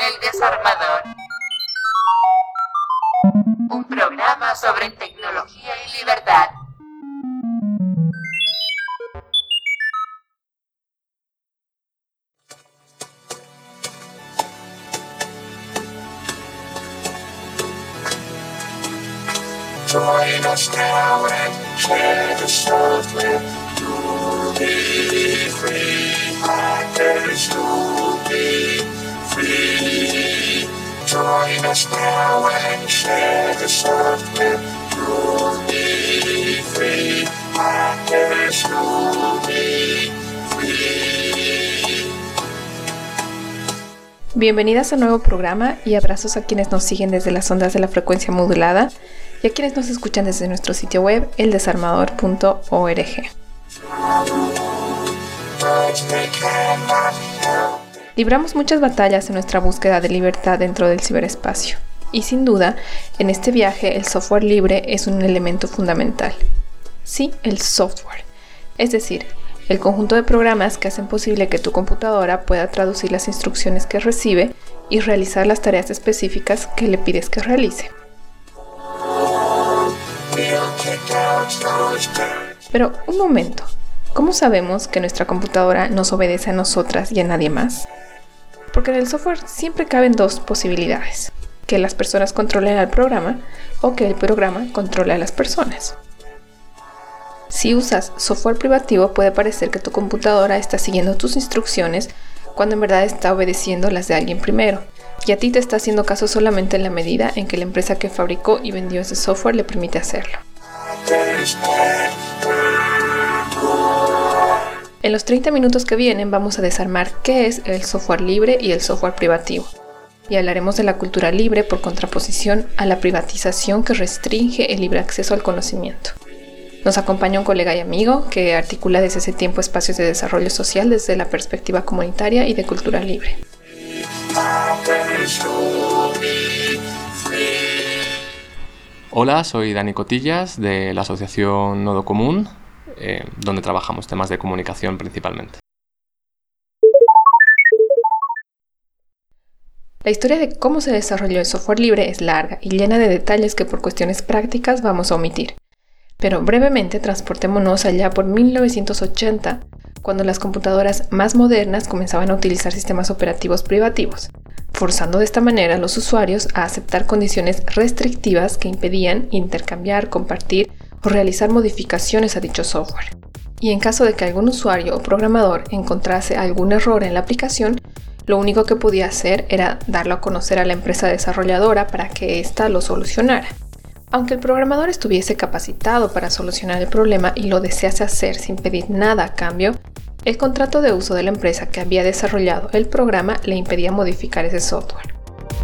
El Desarmador. Un programa sobre tecnología y libertad. Join us now and share the stuff with you'll be free. Hackers, you'll be free. Join us now and share the stuff with you'll be free. Hackers, you'll be free. Bienvenidas a un nuevo programa y abrazos a quienes nos siguen desde las ondas de la frecuencia modulada y a quienes nos escuchan desde nuestro sitio web eldesarmador.org. Libramos muchas batallas en nuestra búsqueda de libertad dentro del ciberespacio y sin duda, en este viaje el software libre es un elemento fundamental. Sí, el software, es decir, el conjunto de programas que hacen posible que tu computadora pueda traducir las instrucciones que recibe y realizar las tareas específicas que le pides que realice. Pero un momento, ¿cómo sabemos que nuestra computadora nos obedece a nosotras y a nadie más? Porque en el software siempre caben dos posibilidades, que las personas controlen al programa o que el programa controle a las personas. Si usas software privativo puede parecer que tu computadora está siguiendo tus instrucciones cuando en verdad está obedeciendo las de alguien primero, y a ti te está haciendo caso solamente en la medida en que la empresa que fabricó y vendió ese software le permite hacerlo. En los 30 minutos que vienen vamos a desarmar qué es el software libre y el software privativo, y hablaremos de la cultura libre por contraposición a la privatización que restringe el libre acceso al conocimiento. Nos acompaña un colega y amigo que articula desde hace tiempo espacios de desarrollo social desde la perspectiva comunitaria y de cultura libre. Hola, soy Dani Cotillas de la asociación Nodo Común, donde trabajamos temas de comunicación principalmente. La historia de cómo se desarrolló el software libre es larga y llena de detalles que por cuestiones prácticas vamos a omitir. Pero brevemente transportémonos allá por 1980, cuando las computadoras más modernas comenzaban a utilizar sistemas operativos privativos, forzando de esta manera a los usuarios a aceptar condiciones restrictivas que impedían intercambiar, compartir o realizar modificaciones a dicho software. Y en caso de que algún usuario o programador encontrase algún error en la aplicación, lo único que podía hacer era darlo a conocer a la empresa desarrolladora para que ésta lo solucionara. Aunque el programador estuviese capacitado para solucionar el problema y lo desease hacer sin pedir nada a cambio, el contrato de uso de la empresa que había desarrollado el programa le impedía modificar ese software.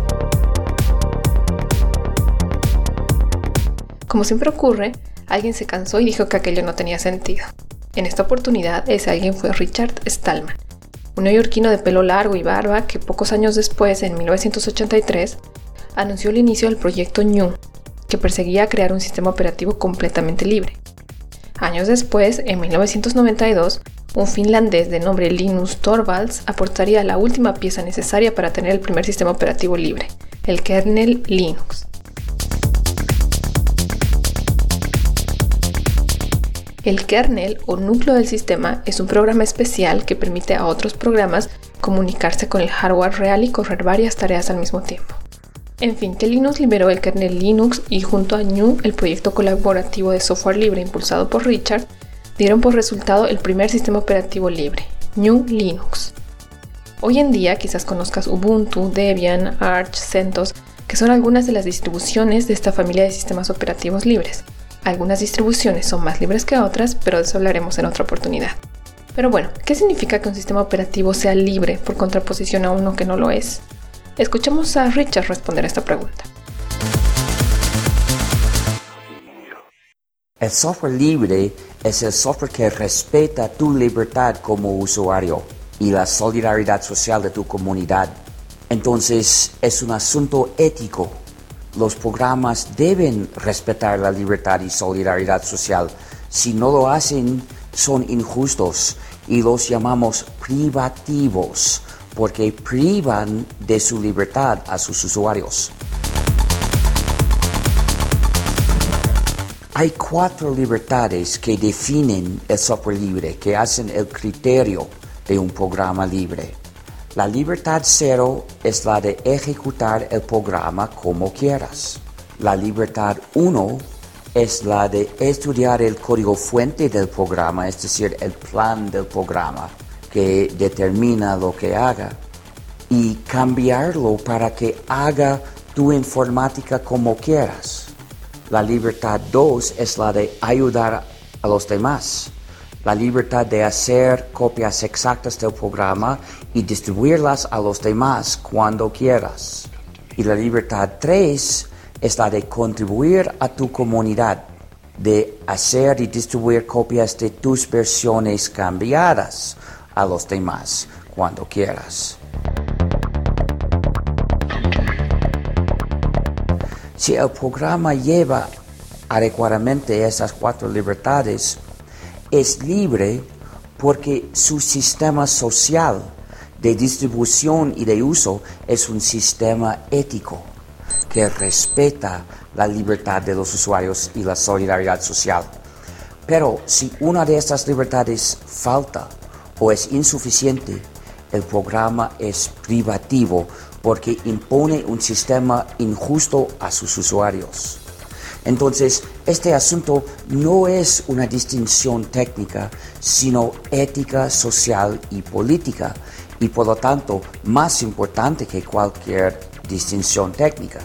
Como siempre ocurre, alguien se cansó y dijo que aquello no tenía sentido. En esta oportunidad, ese alguien fue Richard Stallman, un neoyorquino de pelo largo y barba que pocos años después, en 1983, anunció el inicio del proyecto GNU, que perseguía crear un sistema operativo completamente libre. Años después, en 1992, un finlandés de nombre Linus Torvalds aportaría la última pieza necesaria para tener el primer sistema operativo libre, el kernel Linux. El kernel o núcleo del sistema es un programa especial que permite a otros programas comunicarse con el hardware real y correr varias tareas al mismo tiempo. En fin, que Linux liberó el kernel Linux y junto a GNU, el proyecto colaborativo de software libre impulsado por Richard, dieron por resultado el primer sistema operativo libre, GNU Linux. Hoy en día quizás conozcas Ubuntu, Debian, Arch, CentOS, que son algunas de las distribuciones de esta familia de sistemas operativos libres. Algunas distribuciones son más libres que otras, pero de eso hablaremos en otra oportunidad. Pero bueno, ¿qué significa que un sistema operativo sea libre por contraposición a uno que no lo es? Escuchemos a Richard responder a esta pregunta. El software libre es el software que respeta tu libertad como usuario y la solidaridad social de tu comunidad. Entonces, es un asunto ético. Los programas deben respetar la libertad y solidaridad social. Si no lo hacen, son injustos y los llamamos privativos, porque privan de su libertad a sus usuarios. Hay 4 libertades que definen el software libre, que hacen el criterio de un programa libre. La libertad 0 es la de ejecutar el programa como quieras. La libertad 1 es la de estudiar el código fuente del programa, es decir, el plan del programa que determina lo que haga, y cambiarlo para que haga tu informática como quieras. La libertad 2 es la de ayudar a los demás. La libertad de hacer copias exactas del programa y distribuirlas a los demás cuando quieras. Y la libertad 3 es la de contribuir a tu comunidad, de hacer y distribuir copias de tus versiones cambiadas a los demás cuando quieras. Si el programa lleva adecuadamente esas 4 libertades, es libre porque su sistema social de distribución y de uso es un sistema ético que respeta la libertad de los usuarios y la solidaridad social. Pero si una de estas libertades falta o es insuficiente, el programa es privativo porque impone un sistema injusto a sus usuarios. Entonces, este asunto no es una distinción técnica, sino ética, social y política, y por lo tanto más importante que cualquier distinción técnica.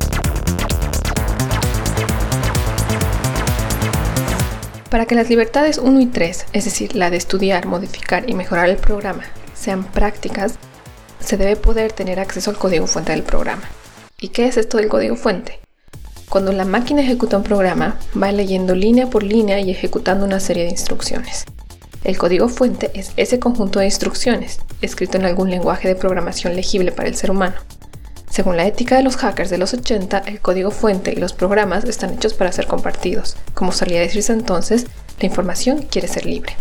Para que las libertades 1 y 3, es decir, la de estudiar, modificar y mejorar el programa, sean prácticas, se debe poder tener acceso al código fuente del programa. ¿Y qué es esto del código fuente? Cuando la máquina ejecuta un programa, va leyendo línea por línea y ejecutando una serie de instrucciones. El código fuente es ese conjunto de instrucciones, escrito en algún lenguaje de programación legible para el ser humano. Según la ética de los hackers de los 80, el código fuente y los programas están hechos para ser compartidos. Como solía decirse entonces, la información quiere ser libre.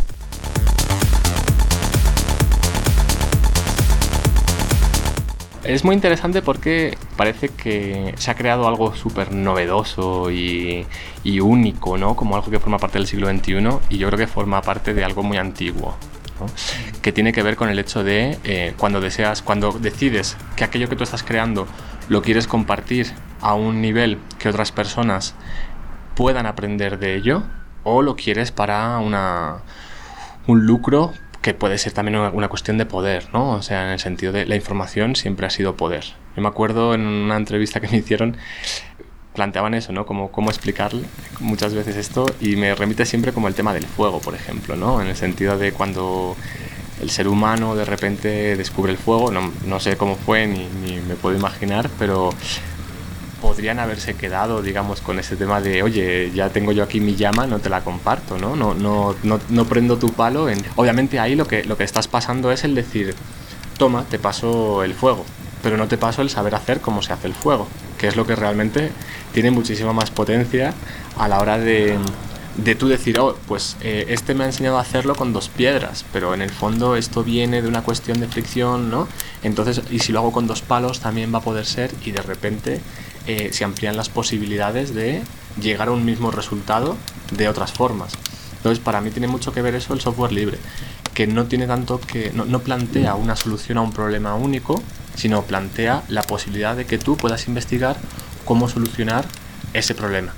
Es muy interesante porque parece que se ha creado algo súper novedoso y único, ¿no? Como algo que forma parte del siglo XXI, y yo creo que forma parte de algo muy antiguo, ¿no? Que tiene que ver con el hecho de cuando decides que aquello que tú estás creando lo quieres compartir a un nivel que otras personas puedan aprender de ello, o lo quieres para un lucro que puede ser también una cuestión de poder, ¿no? O sea, en el sentido de la información siempre ha sido poder. Yo me acuerdo en una entrevista que me hicieron, planteaban eso, ¿no? Cómo explicarle muchas veces esto, y me remite siempre como el tema del fuego, por ejemplo, ¿no? En el sentido de cuando el ser humano de repente descubre el fuego, no sé cómo fue ni me puedo imaginar, pero podrían haberse quedado, digamos, con ese tema de, oye, ya tengo yo aquí mi llama, no te la comparto, ¿no? No prendo tu palo. Obviamente ahí lo que estás pasando es el decir, toma, te paso el fuego, pero no te paso el saber hacer cómo se hace el fuego, que es lo que realmente tiene muchísima más potencia a la hora de tú decir, pues este me ha enseñado a hacerlo con 2 piedras, pero en el fondo esto viene de una cuestión de fricción, ¿no? Entonces, y si lo hago con 2 palos también va a poder ser, y de repente se amplían las posibilidades de llegar a un mismo resultado de otras formas. Entonces, para mí tiene mucho que ver eso el software libre, que no tiene tanto que no plantea una solución a un problema único, sino plantea la posibilidad de que tú puedas investigar cómo solucionar ese problema.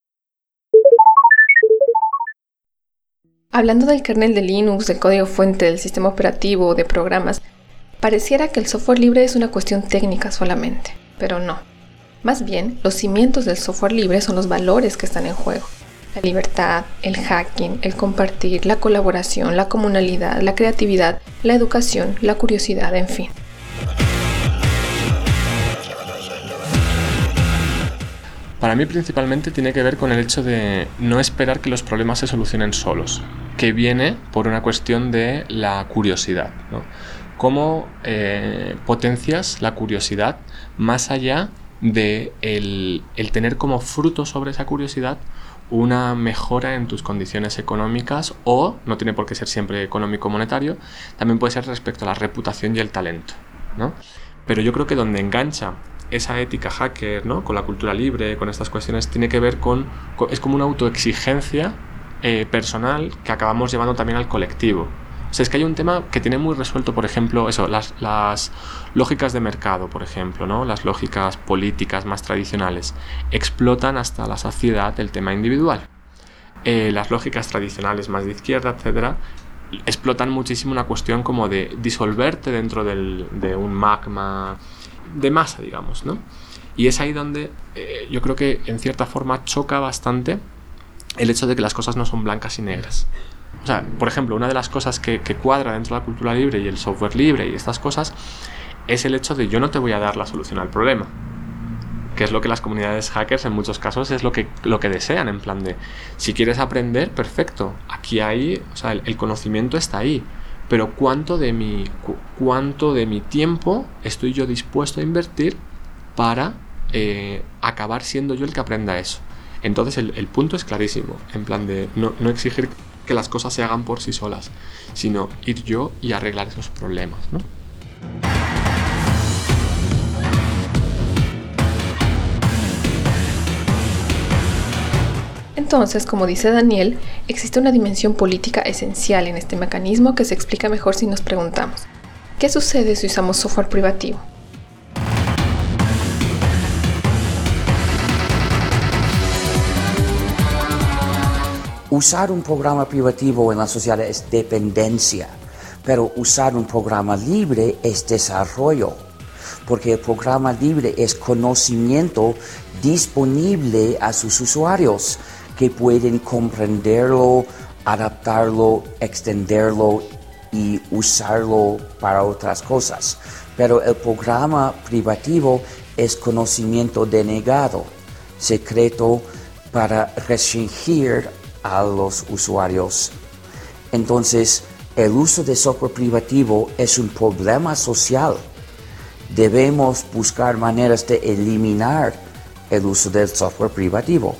Hablando del kernel de Linux, del código fuente, del sistema operativo o de programas, pareciera que el software libre es una cuestión técnica solamente, pero no. Más bien, los cimientos del software libre son los valores que están en juego. La libertad, el hacking, el compartir, la colaboración, la comunalidad, la creatividad, la educación, la curiosidad, en fin. Para mí principalmente tiene que ver con el hecho de no esperar que los problemas se solucionen solos, que viene por una cuestión de la curiosidad, ¿no? ¿Cómo potencias la curiosidad más allá de el tener como fruto sobre esa curiosidad una mejora en tus condiciones económicas, o no tiene por qué ser siempre económico-monetario, también puede ser respecto a la reputación y el talento, ¿no? Pero yo creo que donde engancha esa ética hacker, ¿no?, con la cultura libre, con estas cuestiones, tiene que ver es como una autoexigencia personal que acabamos llevando también al colectivo. O sea, es que hay un tema que tiene muy resuelto, por ejemplo, eso, las lógicas de mercado, por ejemplo, ¿no? Las lógicas políticas más tradicionales explotan hasta la saciedad el tema individual. Las lógicas tradicionales más de izquierda, etcétera, explotan muchísimo una cuestión como de disolverte dentro de un magma de masa, digamos, ¿no? Y es ahí donde yo creo que en cierta forma choca bastante el hecho de que las cosas no son blancas y negras. O sea, por ejemplo, una de las cosas que cuadra dentro de la cultura libre y el software libre y estas cosas es el hecho de yo no te voy a dar la solución al problema, que es lo que las comunidades hackers en muchos casos es lo que desean, en plan de si quieres aprender, perfecto, aquí hay, o sea, el conocimiento está ahí, pero ¿cuánto de mi tiempo estoy yo dispuesto a invertir para acabar siendo yo el que aprenda eso? Entonces el punto es clarísimo, en plan de no exigir que las cosas se hagan por sí solas, sino ir yo y arreglar esos problemas, ¿no? Entonces, como dice Daniel, existe una dimensión política esencial en este mecanismo que se explica mejor si nos preguntamos, ¿qué sucede si usamos software privativo? Usar un programa privativo en la sociedad es dependencia, pero usar un programa libre es desarrollo, porque el programa libre es conocimiento disponible a sus usuarios que pueden comprenderlo, adaptarlo, extenderlo y usarlo para otras cosas. Pero el programa privativo es conocimiento denegado, secreto para restringir a los usuarios. Entonces, el uso de software privativo es un problema social. Debemos buscar maneras de eliminar el uso del software privativo.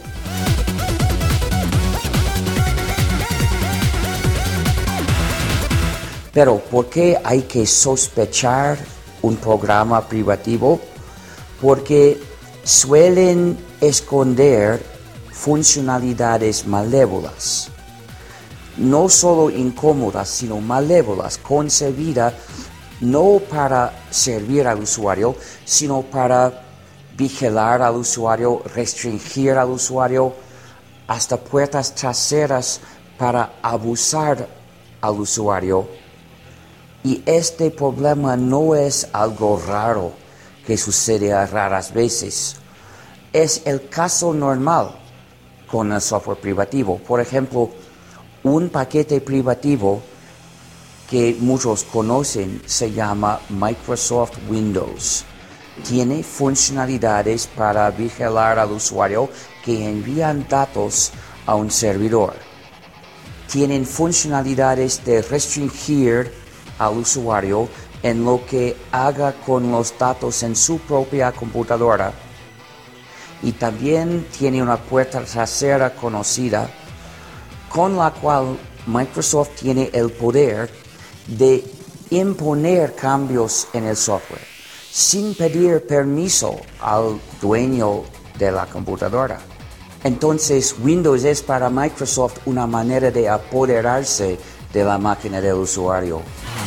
Pero, ¿por qué hay que sospechar un programa privativo? Porque suelen esconder funcionalidades malévolas, no solo incómodas, sino malévolas, concebidas no para servir al usuario, sino para vigilar al usuario, restringir al usuario, hasta puertas traseras para abusar al usuario. Y este problema no es algo raro que sucede a raras veces. Es el caso normal con el software privativo. Por ejemplo, un paquete privativo que muchos conocen se llama Microsoft Windows. Tiene funcionalidades para vigilar al usuario que envían datos a un servidor. Tienen funcionalidades de restringir al usuario en lo que haga con los datos en su propia computadora. Y también tiene una puerta trasera conocida con la cual Microsoft tiene el poder de imponer cambios en el software sin pedir permiso al dueño de la computadora. Entonces, Windows es para Microsoft una manera de apoderarse de la máquina del usuario.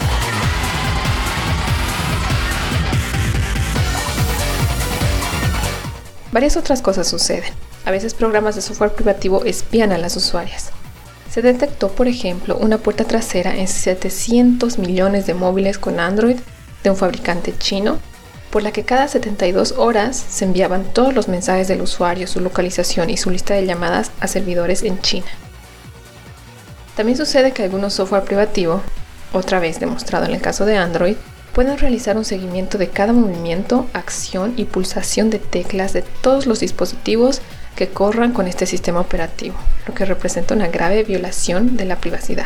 Varias otras cosas suceden. A veces programas de software privativo espían a las usuarias. Se detectó, por ejemplo, una puerta trasera en 700 millones de móviles con Android de un fabricante chino, por la que cada 72 horas se enviaban todos los mensajes del usuario, su localización y su lista de llamadas a servidores en China. También sucede que algunos software privativo, otra vez demostrado en el caso de Android, pueden realizar un seguimiento de cada movimiento, acción y pulsación de teclas de todos los dispositivos que corran con este sistema operativo, lo que representa una grave violación de la privacidad.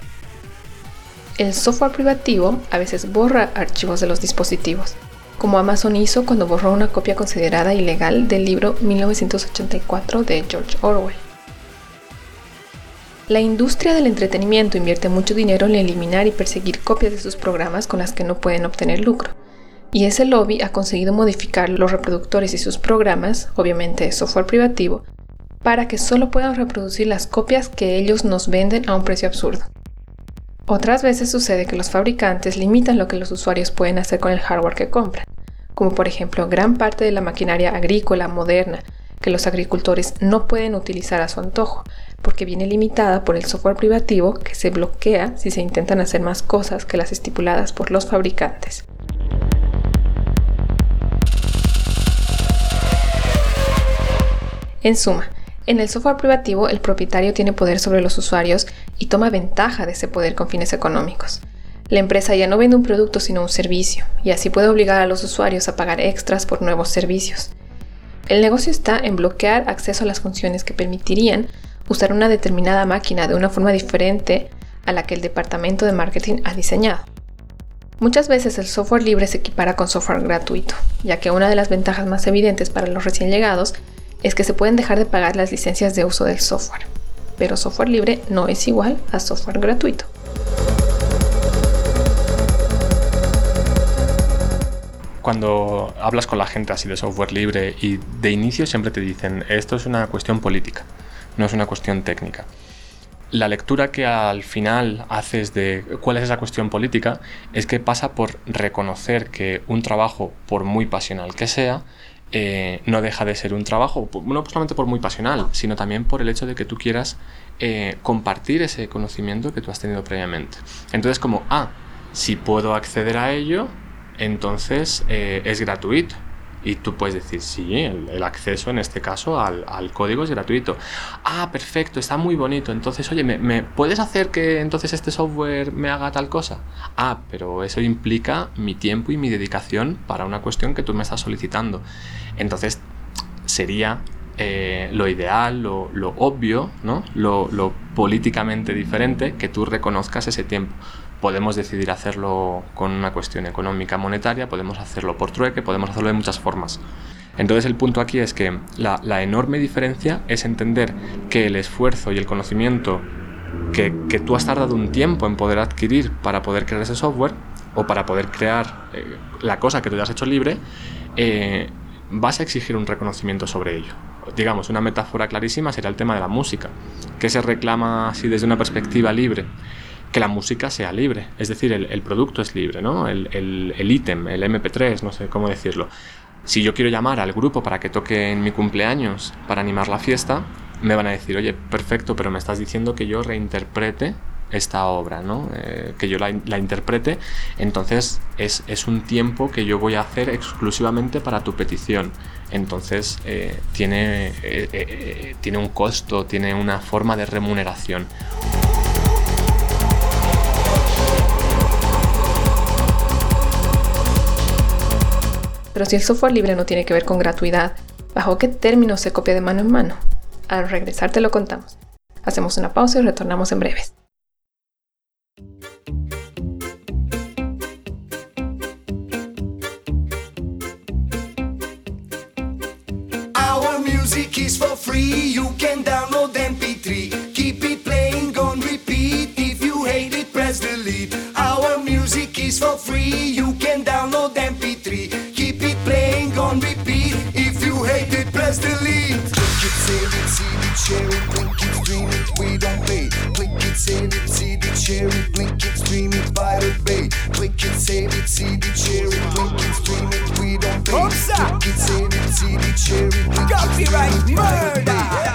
El software privativo a veces borra archivos de los dispositivos, como Amazon hizo cuando borró una copia considerada ilegal del libro 1984 de George Orwell. La industria del entretenimiento invierte mucho dinero en eliminar y perseguir copias de sus programas con las que no pueden obtener lucro. Y ese lobby ha conseguido modificar los reproductores y sus programas, obviamente software privativo, para que solo puedan reproducir las copias que ellos nos venden a un precio absurdo. Otras veces sucede que los fabricantes limitan lo que los usuarios pueden hacer con el hardware que compran, como por ejemplo gran parte de la maquinaria agrícola moderna que los agricultores no pueden utilizar a su antojo, porque viene limitada por el software privativo que se bloquea si se intentan hacer más cosas que las estipuladas por los fabricantes. En suma, en el software privativo el propietario tiene poder sobre los usuarios y toma ventaja de ese poder con fines económicos. La empresa ya no vende un producto sino un servicio, y así puede obligar a los usuarios a pagar extras por nuevos servicios. El negocio está en bloquear acceso a las funciones que permitirían usar una determinada máquina de una forma diferente a la que el departamento de marketing ha diseñado. Muchas veces el software libre se equipara con software gratuito, ya que una de las ventajas más evidentes para los recién llegados es que se pueden dejar de pagar las licencias de uso del software, pero software libre no es igual a software gratuito. Cuando hablas con la gente así de software libre y de inicio siempre te dicen esto es una cuestión política, no es una cuestión técnica. La lectura que al final haces de cuál es esa cuestión política es que pasa por reconocer que un trabajo, por muy pasional que sea, no deja de ser un trabajo, no solamente por muy pasional, sino también por el hecho de que tú quieras compartir ese conocimiento que tú has tenido previamente. Entonces como, si puedo acceder a ello, entonces es gratuito. Y tú puedes decir, sí, el acceso en este caso al código es gratuito. Perfecto, está muy bonito. Entonces, oye, ¿me puedes hacer que entonces este software me haga tal cosa? Pero eso implica mi tiempo y mi dedicación para una cuestión que tú me estás solicitando. Entonces, sería lo ideal, lo obvio, ¿no? Lo políticamente diferente, que tú reconozcas ese tiempo. Podemos decidir hacerlo con una cuestión económica monetaria, podemos hacerlo por trueque, podemos hacerlo de muchas formas. Entonces el punto aquí es que la enorme diferencia es entender que el esfuerzo y el conocimiento que tú has tardado un tiempo en poder adquirir para poder crear ese software o para poder crear la cosa que tú ya has hecho libre, vas a exigir un reconocimiento sobre ello. Digamos, una metáfora clarísima sería el tema de la música, que se reclama así desde una perspectiva libre. Que la música sea libre, es decir, el producto es libre, ¿no? El ítem, el MP3, no sé cómo decirlo. Si yo quiero llamar al grupo para que toque en mi cumpleaños para animar la fiesta, me van a decir, oye, perfecto, pero me estás diciendo que yo reinterprete esta obra, ¿no? Que yo la interprete, entonces es un tiempo que yo voy a hacer exclusivamente para tu petición. Entonces tiene un costo, tiene una forma de remuneración. Pero si el software libre no tiene que ver con gratuidad, ¿bajo qué términos se copia de mano en mano? Al regresar te lo contamos. Hacemos una pausa y retornamos en breves. Our music is for free, you can download MP3. Keep it playing on repeat, if you hate it press delete. Our music is for free, you can download MP3. Keep it playing on repeat, if you hate it press delete. Click it, save it, see it, share it, blink it, stream it, we don't pay. Click it, save it, see it, share it, blink it, stream it, Pirate Bay. Click it, save it, see it, share it, blink it, stream it, we don't pay. Click it, save it, see it, share it, blink it, Copyright stream it, Pirate Bay. murder!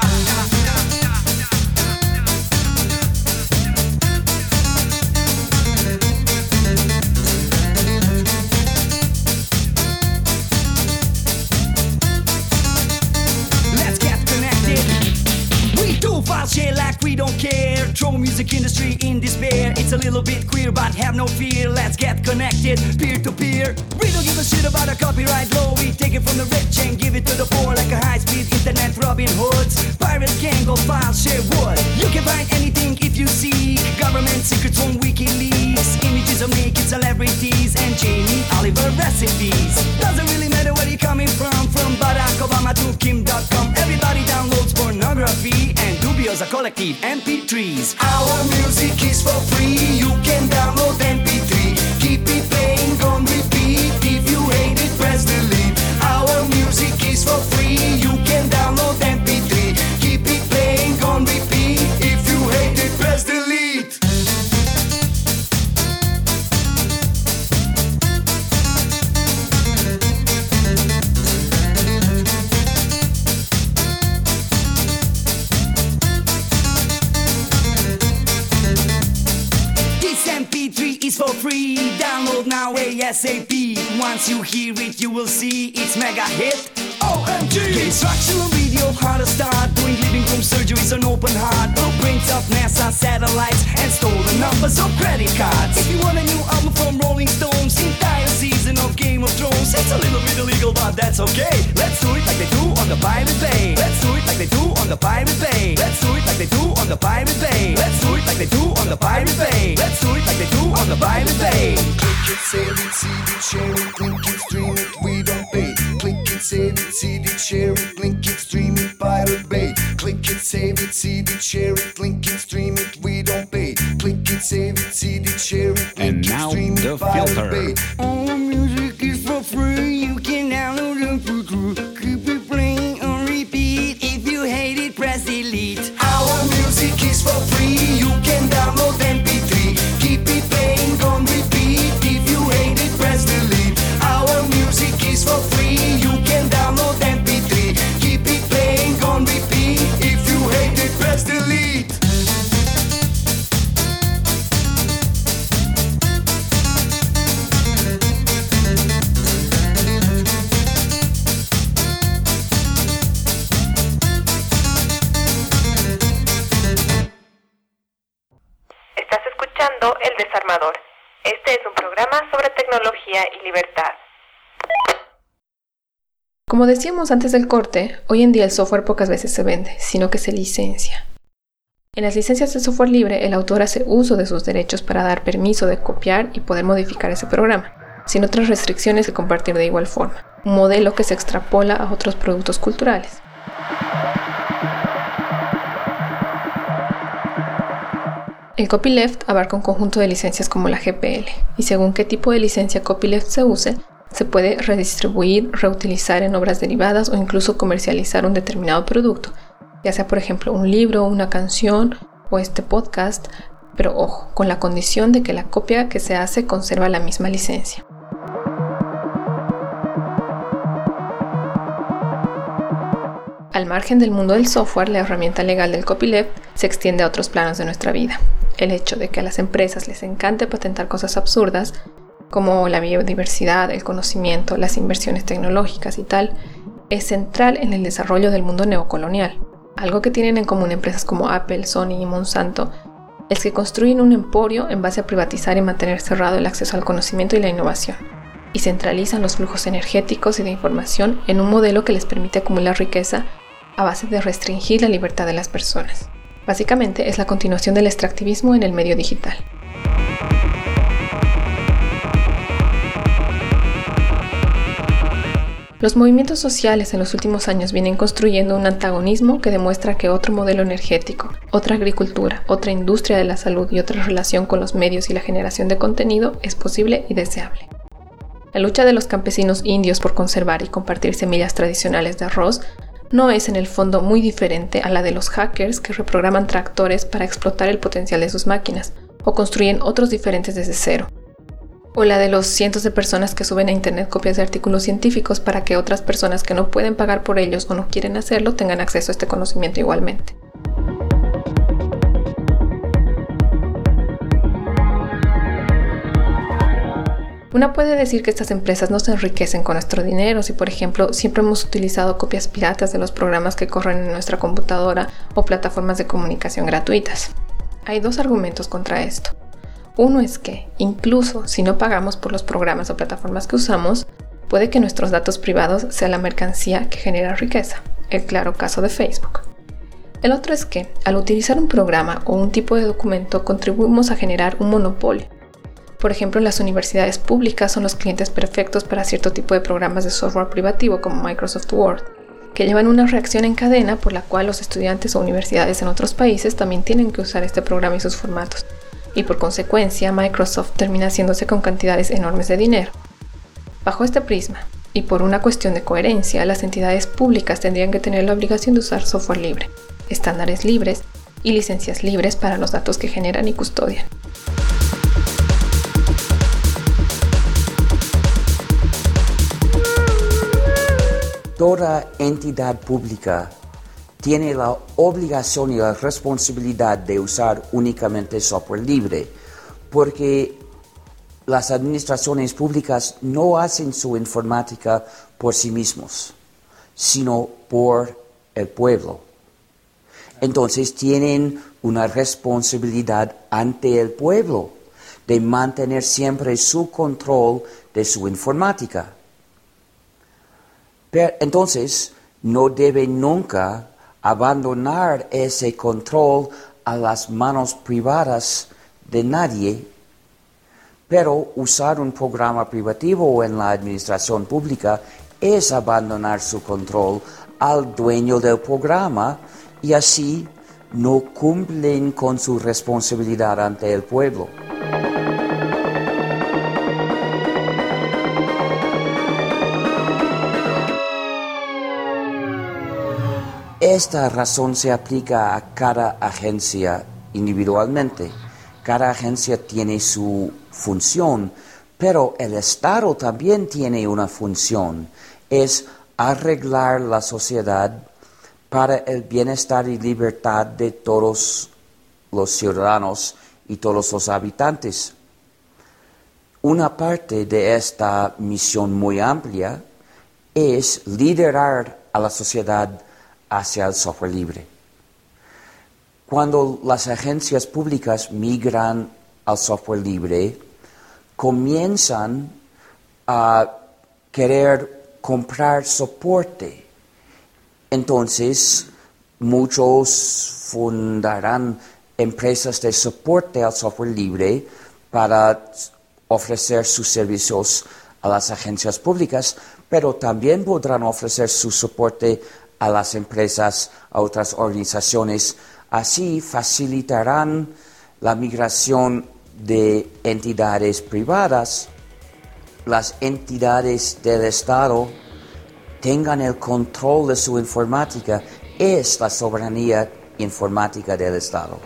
Shit like we don't care. Throw music industry in despair. It's a little bit queer, but have no fear. Let's get connected, peer to peer. We don't give a shit about a copyright law. We take it from the rich and give it to the poor like a high-speed internet Robin Hoods. Pirates can go file, share wood. You can find anything if you seek. Government secrets on WikiLeaks. Images of naked celebrities and Jamie Oliver recipes. Doesn't really matter where you're coming from Barack Obama to Kim.com. Everybody downloads pornography and dubious a collective MP3s. Our music is for free, you can download MP3. Keep it playing on repeat, if you hate it, press delete. Our music is for free, you can download MP3. Keep it playing on repeat, if you hate it, press delete. Is for free, download now ASAP. Once you hear it, you will see it's mega hit. OMG! Instructional video, how to start doing living room surgeries on open heart. Blueprints of NASA satellites and stolen numbers of credit cards. If you want a new album from Rolling Stones, entire season of Game of Thrones, it's a little bit illegal, but that's okay. Let's do it like they do on the Pirate Bay. Let's do it like they do on the Pirate Bay. Let's do it like they do on the Pirate Bay. Let's do it like they do on the Pirate Bay. Let's do it like they do on the Pirate Bay. Click it, save it, see it, share it, link it, stream it, we don't pay. Click it, save it, see it, share it, link it, stream it, Pirate Bay. Click it, save it, see it, share it, link it, stream it, we don't pay. Click it, save it, see it, share it, link it, stream it, Pirate Bay. All music is for free, you can download it for free. Keep it playing on repeat, if you hate it, press delete. Our music is for free, you can download MP3. Keep it playing on repeat, if you hate it, press delete. Our music is for free, you can download MP3. Keep it playing on repeat, if you hate it, press delete. Estás escuchando El Desarmador. Este es un programa sobre tecnología y libertad. Como decíamos antes del corte, hoy en día el software pocas veces se vende, sino que se licencia. En las licencias de software libre, el autor hace uso de sus derechos para dar permiso de copiar y poder modificar ese programa, sin otras restricciones que compartir de igual forma, un modelo que se extrapola a otros productos culturales. El copyleft abarca un conjunto de licencias como la GPL, y según qué tipo de licencia copyleft se use, se puede redistribuir, reutilizar en obras derivadas o incluso comercializar un determinado producto, ya sea por ejemplo un libro, una canción o este podcast, pero ojo, con la condición de que la copia que se hace conserva la misma licencia. Al margen del mundo del software, la herramienta legal del copyleft se extiende a otros planos de nuestra vida. El hecho de que a las empresas les encante patentar cosas absurdas, como la biodiversidad, el conocimiento, las inversiones tecnológicas y tal, es central en el desarrollo del mundo neocolonial. Algo que tienen en común empresas como Apple, Sony y Monsanto es que construyen un emporio en base a privatizar y mantener cerrado el acceso al conocimiento y la innovación, y centralizan los flujos energéticos y de información en un modelo que les permite acumular riqueza a base de restringir la libertad de las personas. Básicamente es la continuación del extractivismo en el medio digital. Los movimientos sociales en los últimos años vienen construyendo un antagonismo que demuestra que otro modelo energético, otra agricultura, otra industria de la salud y otra relación con los medios y la generación de contenido es posible y deseable. La lucha de los campesinos indios por conservar y compartir semillas tradicionales de arroz no es en el fondo muy diferente a la de los hackers que reprograman tractores para explotar el potencial de sus máquinas o construyen otros diferentes desde cero. O la de los cientos de personas que suben a internet copias de artículos científicos para que otras personas que no pueden pagar por ellos o no quieren hacerlo tengan acceso a este conocimiento igualmente. Una puede decir que estas empresas no se enriquecen con nuestro dinero si, por ejemplo, siempre hemos utilizado copias piratas de los programas que corren en nuestra computadora o plataformas de comunicación gratuitas. Hay dos argumentos contra esto. Uno es que, incluso si no pagamos por los programas o plataformas que usamos, puede que nuestros datos privados sea la mercancía que genera riqueza, el claro caso de Facebook. El otro es que, al utilizar un programa o un tipo de documento, contribuimos a generar un monopolio. Por ejemplo, las universidades públicas son los clientes perfectos para cierto tipo de programas de software privativo como Microsoft Word. que llevan una reacción en cadena por la cual los estudiantes o universidades en otros países también tienen que usar este programa y sus formatos, y por consecuencia Microsoft termina haciéndose con cantidades enormes de dinero. Bajo este prisma, y por una cuestión de coherencia, las entidades públicas tendrían que tener la obligación de usar software libre, estándares libres y licencias libres para los datos que generan y custodian. Toda entidad pública tiene la obligación y la responsabilidad de usar únicamente software libre, porque las administraciones públicas no hacen su informática por sí mismos, sino por el pueblo. Entonces tienen una responsabilidad ante el pueblo de mantener siempre su control de su informática. Entonces, no deben nunca abandonar ese control a las manos privadas de nadie, pero usar un programa privativo en la administración pública es abandonar su control al dueño del programa y así no cumplen con su responsabilidad ante el pueblo. Esta razón se aplica a cada agencia individualmente. Cada agencia tiene su función, pero el Estado también tiene una función. Es arreglar la sociedad para el bienestar y libertad de todos los ciudadanos y todos los habitantes. Una parte de esta misión muy amplia es liderar a la sociedad hacia el software libre. Cuando las agencias públicas migran al software libre, comienzan a querer comprar soporte. Entonces, muchos fundarán empresas de soporte al software libre para ofrecer sus servicios a las agencias públicas, pero también podrán ofrecer su soporte a las empresas, a otras organizaciones. Así facilitarán la migración de entidades privadas. Las entidades del Estado tengan el control de su informática. Es la soberanía informática del Estado.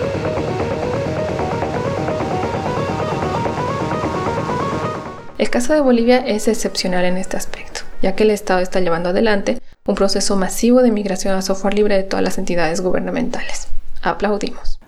El caso de Bolivia es excepcional en este aspecto, ya que el Estado está llevando adelante un proceso masivo de migración a software libre de todas las entidades gubernamentales. Aplaudimos.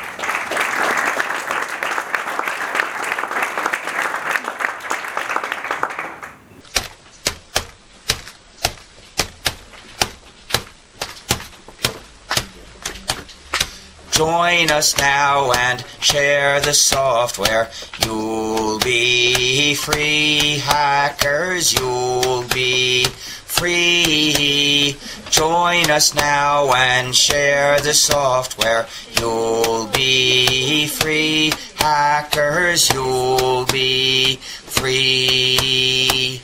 Join us now and share the software. You'll be free, hackers, you'll be free. Join us now and share the software. You'll be free, hackers, you'll be free.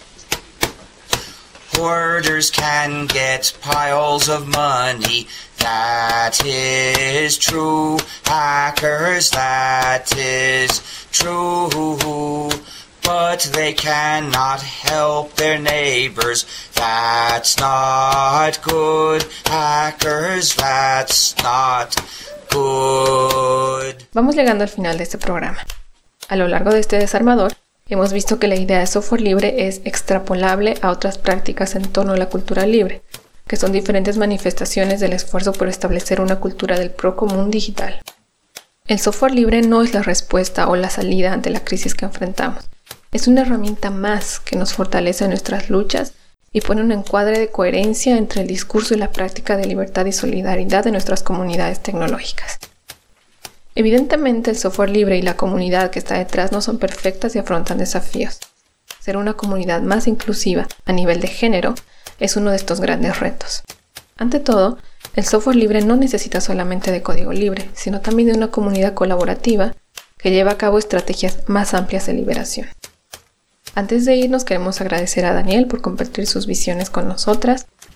Hoarders can get piles of money. That is true, hackers, that is true. But they cannot help their neighbors. That's not good, hackers, that's not good. Vamos llegando al final de este programa. A lo largo de este desarmador, hemos visto que la idea de software libre es extrapolable a otras prácticas en torno a la cultura libre, que son diferentes manifestaciones del esfuerzo por establecer una cultura del procomún digital. El software libre no es la respuesta o la salida ante la crisis que enfrentamos. Es una herramienta más que nos fortalece en nuestras luchas y pone un encuadre de coherencia entre el discurso y la práctica de libertad y solidaridad de nuestras comunidades tecnológicas. Evidentemente, el software libre y la comunidad que está detrás no son perfectas y afrontan desafíos. Ser una comunidad más inclusiva a nivel de género es uno de estos grandes retos. Ante todo, el software libre no necesita solamente de código libre, sino también de una comunidad colaborativa que lleva a cabo estrategias más amplias de liberación. Antes de irnos, queremos agradecer a Daniel por compartir sus visiones con nosotras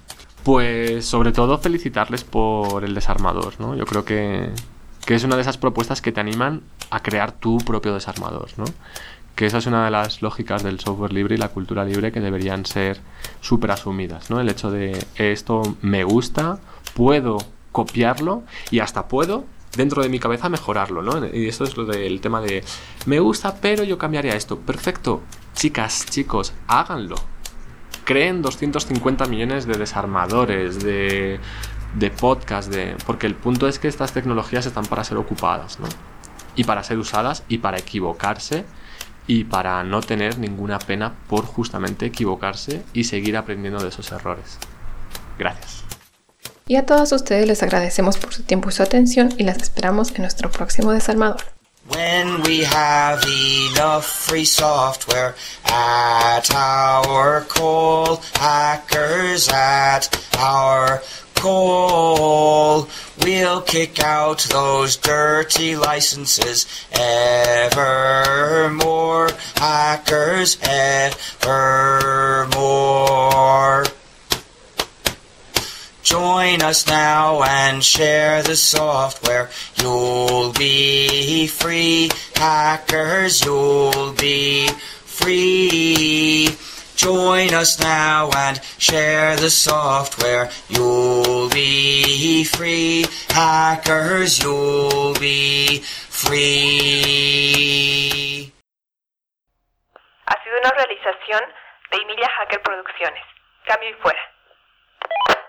Pues sobre todo felicitarles por el desarmador, ¿no? Yo creo que es una de esas propuestas que te animan a crear tu propio desarmador, ¿no? Que esa es una de las lógicas del software libre y la cultura libre que deberían ser súper asumidas, ¿no? El hecho de esto me gusta, puedo copiarlo y hasta puedo dentro de mi cabeza mejorarlo, ¿no? Y esto es lo del tema de me gusta, pero yo cambiaría esto. Perfecto, chicas, chicos, háganlo. Creen 250 millones de desarmadores, de podcasts, porque el punto es que estas tecnologías están para ser ocupadas, ¿no? Y para ser usadas y para equivocarse y para no tener ninguna pena por justamente equivocarse y seguir aprendiendo de esos errores. Gracias. Y a todos ustedes les agradecemos por su tiempo y su atención y las esperamos en nuestro próximo desarmador. When we have enough free software at our call, hackers at our call, we'll kick out those dirty licenses evermore, hackers evermore. Join us now and share the software. You'll be free, hackers, you'll be free. Join us now and share the software. You'll be free, hackers, you'll be free. Ha sido una realización de Emilia Hacker Producciones. Cambio y fuera.